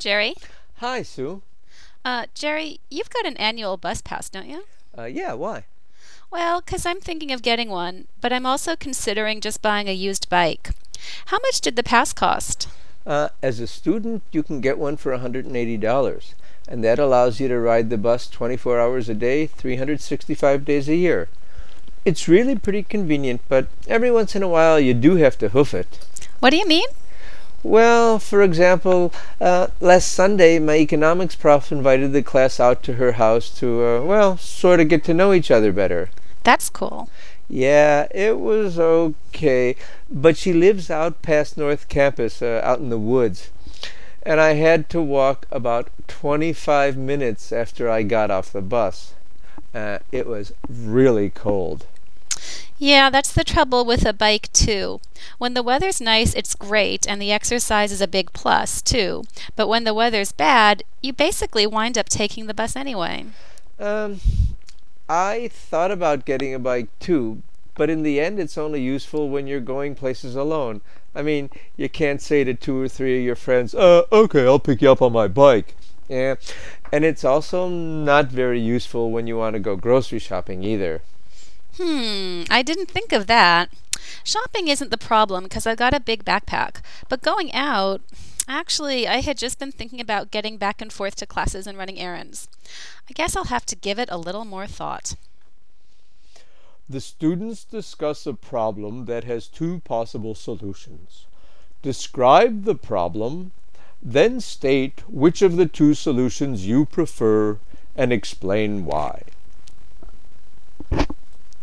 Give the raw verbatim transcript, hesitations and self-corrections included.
Jerry. Hi, Sue. Uh, Jerry, you've got an annual bus pass, don't you? Uh, yeah, why? Well, 'cause I'm thinking of getting one, but I'm also considering just buying a used bike. How much did the pass cost? Uh, as a student, you can get one for one hundred eighty dollars, and that allows you to ride the bus twenty-four hours a day, three hundred sixty-five days a year. It's really pretty convenient, but every once in a while you do have to hoof it. What do you mean? Well, for example, uh, last Sunday my economics prof invited the class out to her house to, uh, well, sort of get to know each other better. That's cool. Yeah, it was okay, but she lives out past North Campus, uh, out in the woods, and I had to walk about twenty-five minutes after I got off the bus. Uh, it was really cold. Yeah, that's the trouble with a bike, too. When the weather's nice, it's great, and the exercise is a big plus, too. But when the weather's bad, you basically wind up taking the bus anyway. Um, I thought about getting a bike too, but in the end it's only useful when you're going places alone. I mean, you can't say to two or three of your friends, uh, okay, I'll pick you up on my bike. Yeah, and it's also not very useful when you want to go grocery shopping either. Hmm, I didn't think of that. Shopping isn't the problem because I've got a big backpack. But going out, actually, I had just been thinking about getting back and forth to classes and running errands. I guess I'll have to give it a little more thought. The students discuss a problem that has two possible solutions. Describe the problem, then state which of the two solutions you prefer and explain why.